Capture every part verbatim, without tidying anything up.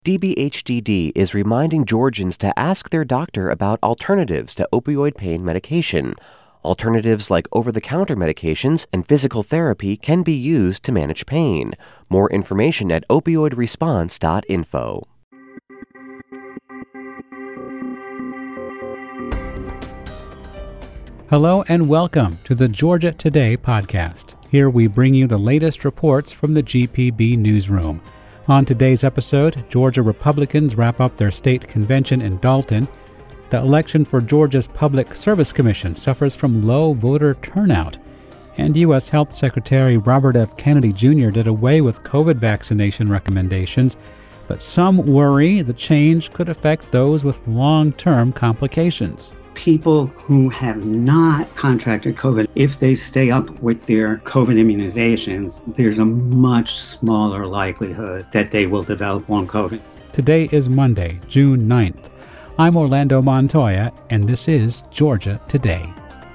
D B H D D is reminding Georgians to ask their doctor about alternatives to opioid pain medication. Alternatives like over-the-counter medications and physical therapy can be used to manage pain. More information at opioid response dot info. Hello and welcome to the Georgia Today podcast. Here we bring you the latest reports from the G P B newsroom. On today's episode, Georgia Republicans wrap up their state convention in Dalton. The election for Georgia's Public Service Commission suffers from low voter turnout. And U S Health Secretary Robert F. Kennedy Junior did away with COVID vaccination recommendations, but some worry the change could affect those with long-term complications. People who have not contracted COVID, if they stay up with their COVID immunizations, there's a much smaller likelihood that they will develop long COVID. Today is Monday, June ninth. I'm Orlando Montoya, and this is Georgia Today.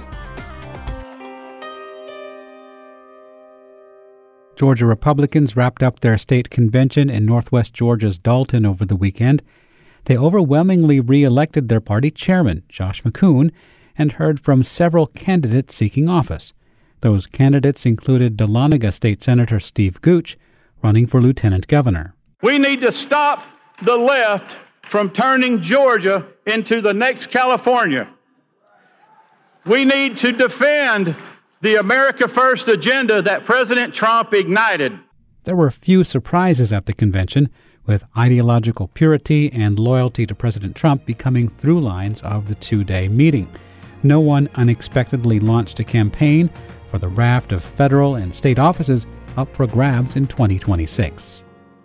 Georgia Republicans wrapped up their state convention in Northwest Georgia's Dalton over the weekend. They overwhelmingly re-elected their party chairman, Josh McCoon, and heard from several candidates seeking office. Those candidates included Dahlonega State Senator Steve Gooch, running for lieutenant governor. We need to stop the left from turning Georgia into the next California. We need to defend the America First agenda that President Trump ignited. There were few surprises at the convention, with ideological purity and loyalty to President Trump becoming through lines of the two-day meeting. No one unexpectedly launched a campaign for the raft of federal and state offices up for grabs in twenty twenty-six.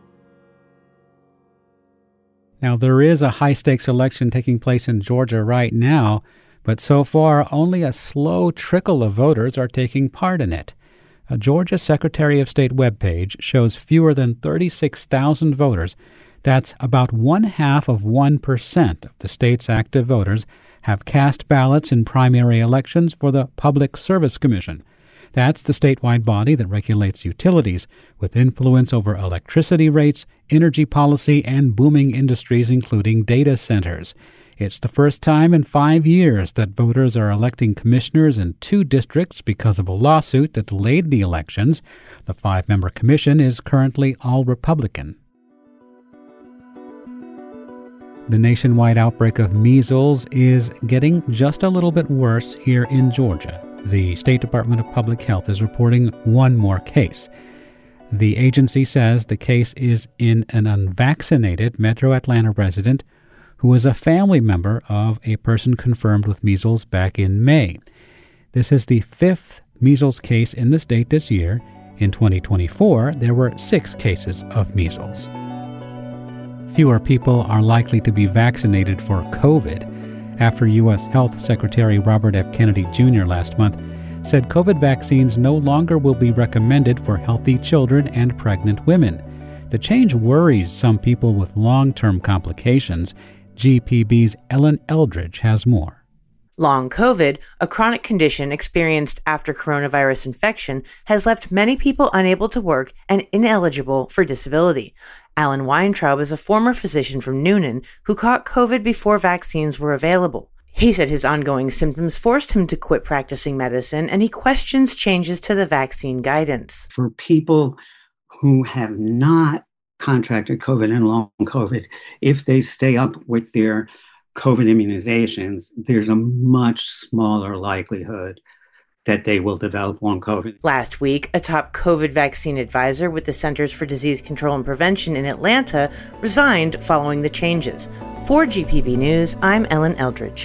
Now, there is a high-stakes election taking place in Georgia right now, but so far only a slow trickle of voters are taking part in it. A Georgia Secretary of State webpage shows fewer than thirty-six thousand voters. That's about one half of one percent of the state's active voters have cast ballots in primary elections for the Public Service Commission. That's the statewide body that regulates utilities, with influence over electricity rates, energy policy, and booming industries including data centers. It's the first time in five years that voters are electing commissioners in two districts because of a lawsuit that delayed the elections. The five-member commission is currently all Republican. The nationwide outbreak of measles is getting just a little bit worse here in Georgia. The State Department of Public Health is reporting one more case. The agency says the case is in an unvaccinated Metro Atlanta resident who was a family member of a person confirmed with measles back in May. This is the fifth measles case in the state this year. In twenty twenty-four, there were six cases of measles. Fewer people are likely to be vaccinated for COVID after U S Health Secretary Robert F. Kennedy Junior last month said COVID vaccines no longer will be recommended for healthy children and pregnant women. The change worries some people with long-term complications. G P B's Ellen Eldridge has more. Long COVID, a chronic condition experienced after coronavirus infection, has left many people unable to work and ineligible for disability. Alan Weintraub is a former physician from Noonan who caught COVID before vaccines were available. He said his ongoing symptoms forced him to quit practicing medicine, and he questions changes to the vaccine guidance. For people who have not contracted COVID and long COVID, if they stay up with their COVID immunizations, there's a much smaller likelihood that they will develop long COVID. Last week, a top COVID vaccine advisor with the Centers for Disease Control and Prevention in Atlanta resigned following the changes. For G P B News, I'm Ellen Eldridge.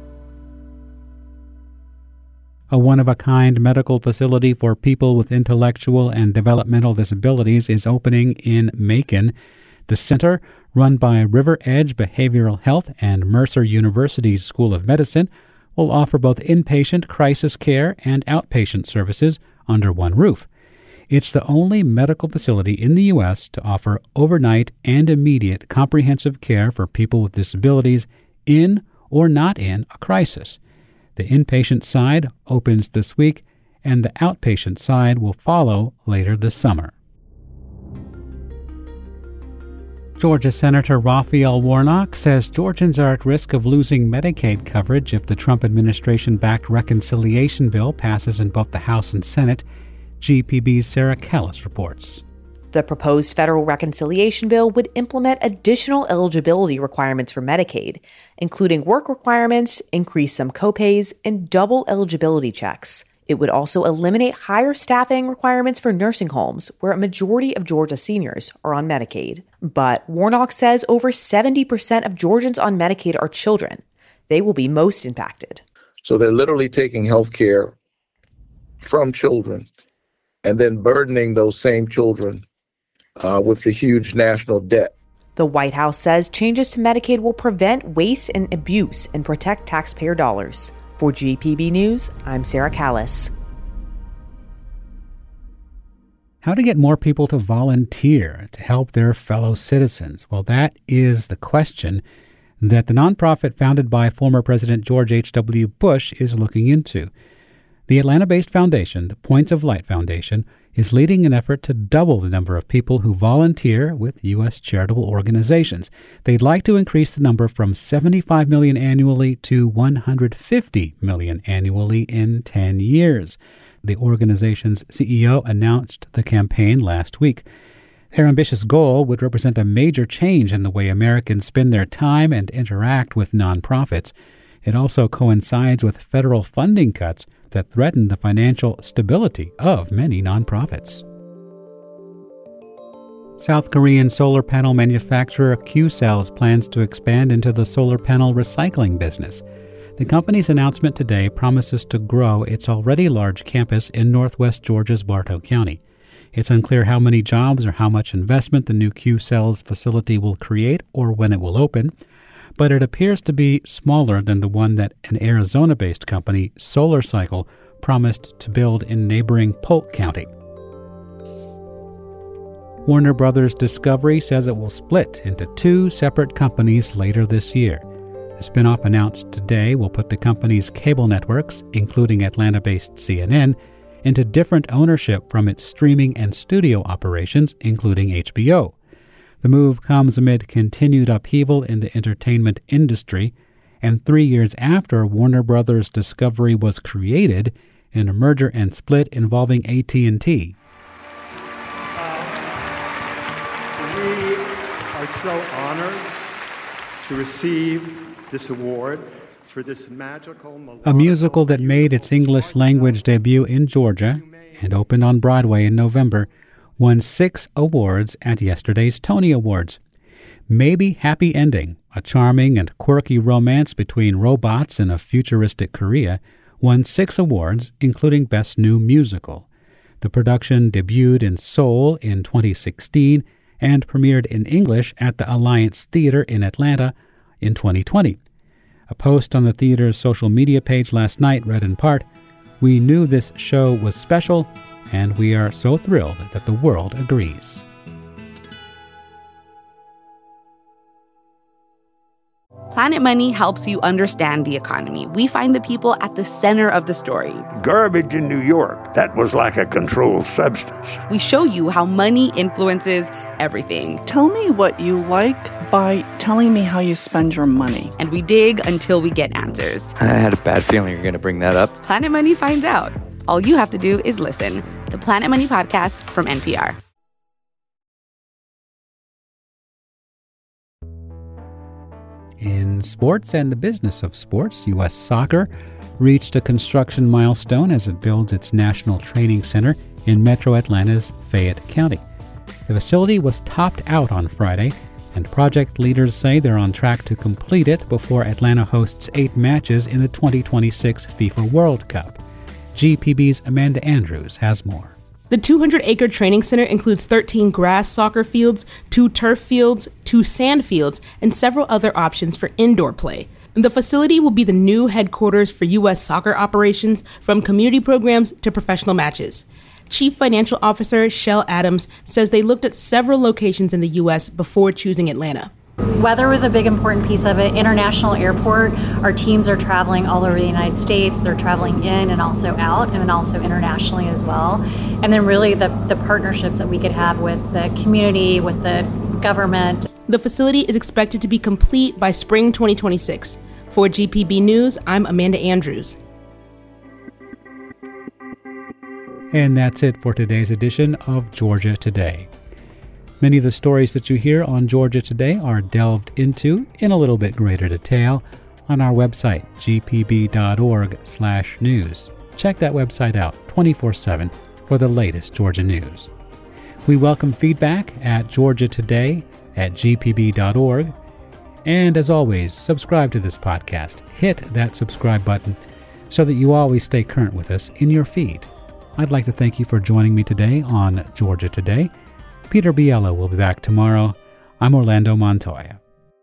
A one-of-a-kind medical facility for people with intellectual and developmental disabilities is opening in Macon. The center, run by River Edge Behavioral Health and Mercer University's School of Medicine, will offer both inpatient crisis care and outpatient services under one roof. It's the only medical facility in the U S to offer overnight and immediate comprehensive care for people with disabilities in or not in a crisis. The inpatient side opens this week, and the outpatient side will follow later this summer. Georgia Senator Raphael Warnock says Georgians are at risk of losing Medicaid coverage if the Trump administration-backed reconciliation bill passes in both the House and Senate. G P B's Sarah Callis reports. The proposed federal reconciliation bill would implement additional eligibility requirements for Medicaid, including work requirements, increase some copays, and double eligibility checks. It would also eliminate higher staffing requirements for nursing homes, where a majority of Georgia seniors are on Medicaid. But Warnock says over seventy percent of Georgians on Medicaid are children. They will be most impacted. So they're literally taking health care from children and then burdening those same children uh, with the huge national debt. The White House says changes to Medicaid will prevent waste and abuse and protect taxpayer dollars. For G P B News, I'm Sarah Callis. How to get more people to volunteer to help their fellow citizens? Well, that is the question that the nonprofit founded by former President George H W. Bush is looking into. The Atlanta-based foundation, the Points of Light Foundation, is leading an effort to double the number of people who volunteer with U S charitable organizations. They'd like to increase the number from seventy-five million annually to one hundred fifty million annually in ten years. The organization's C E O announced the campaign last week. Their ambitious goal would represent a major change in the way Americans spend their time and interact with nonprofits. It also coincides with federal funding cuts that threaten the financial stability of many nonprofits. South Korean solar panel manufacturer Qcells plans to expand into the solar panel recycling business. The company's announcement today promises to grow its already large campus in northwest Georgia's Bartow County. It's unclear how many jobs or how much investment the new Qcells facility will create or when it will open, but it appears to be smaller than the one that an Arizona-based company, SolarCycle, promised to build in neighboring Polk County. Warner Brothers Discovery says it will split into two separate companies later this year. The spinoff announced today will put the company's cable networks, including Atlanta-based C N N, into different ownership from its streaming and studio operations, including H B O. The move comes amid continued upheaval in the entertainment industry, and three years after Warner Brothers Discovery was created in a merger and split involving A T and T. Uh, we are so honored to receive this award for this magical... A musical that made its English language debut in Georgia and opened on Broadway in November won six awards at yesterday's Tony Awards. Maybe Happy Ending, a charming and quirky romance between robots in a futuristic Korea, won six awards, including Best New Musical. The production debuted in Seoul in twenty sixteen and premiered in English at the Alliance Theater in Atlanta in twenty twenty. A post on the theater's social media page last night read in part, "We knew this show was special, and we are so thrilled that the world agrees." Planet Money helps you understand the economy. We find the people at the center of the story. Garbage in New York, that was like a controlled substance. We show you how money influences everything. Tell me what you like by telling me how you spend your money. And we dig until we get answers. I had a bad feeling you were going to bring that up. Planet Money finds out. All you have to do is listen. The Planet Money Podcast from N P R. In sports and the business of sports, U S Soccer reached a construction milestone as it builds its national training center in Metro Atlanta's Fayette County. The facility was topped out on Friday, and project leaders say they're on track to complete it before Atlanta hosts eight matches in the twenty twenty-six FIFA World Cup. G P B's Amanda Andrews has more. The two hundred acre training center includes thirteen grass soccer fields, two turf fields, two sand fields, and several other options for indoor play. The facility will be the new headquarters for U S soccer operations, from community programs to professional matches. Chief Financial Officer Shell Adams says they looked at several locations in the U S before choosing Atlanta. Weather was a big important piece of it. International airport, our teams are traveling all over the United States. They're traveling in and also out, and then also internationally as well. And then really the, the partnerships that we could have with the community, with the government. The facility is expected to be complete by spring twenty twenty-six. For G P B News, I'm Amanda Andrews. And that's it for today's edition of Georgia Today. Many of the stories that you hear on Georgia Today are delved into in a little bit greater detail on our website, g p b dot org slash news. Check that website out twenty-four seven for the latest Georgia news. We welcome feedback at georgia today at g p b dot org. And as always, subscribe to this podcast. Hit that subscribe button so that you always stay current with us in your feed. I'd like to thank you for joining me today on Georgia Today. Peter Biello will be back tomorrow. I'm Orlando Montoya.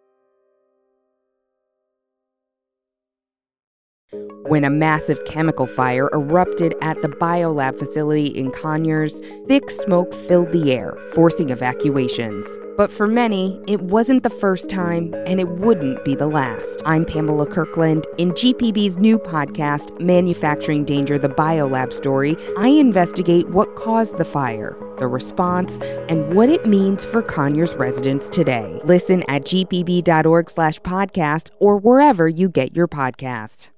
When a massive chemical fire erupted at the biolab facility in Conyers, thick smoke filled the air, forcing evacuations. But for many, it wasn't the first time, and it wouldn't be the last. I'm Pamela Kirkland. In G P B's new podcast, Manufacturing Danger, the Biolab Story, I investigate what caused the fire, the response, and what it means for Conyers residents today. Listen at g p b dot org slash podcast or wherever you get your podcasts.